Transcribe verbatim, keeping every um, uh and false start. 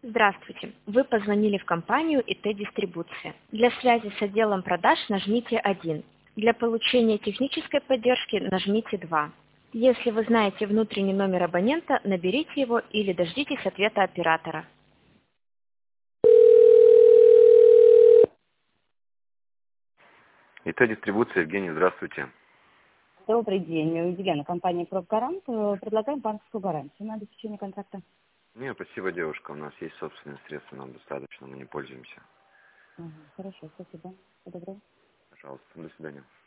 Здравствуйте! Вы позвонили в компанию и тэ Дистрибуция. Для связи с отделом продаж нажмите один. Для получения технической поддержки нажмите два. Если вы знаете внутренний номер абонента, наберите его или дождитесь ответа оператора. и тэ Дистрибуция, Евгений, здравствуйте. Добрый день. Елена, компания «Профгарант». Э, Предлагаем банковскую гарантию на обеспечение контракта. Не, спасибо, девушка. У нас есть собственные средства, нам достаточно, мы не пользуемся. Ага, хорошо, спасибо. Всего доброго. Пожалуйста, до свидания.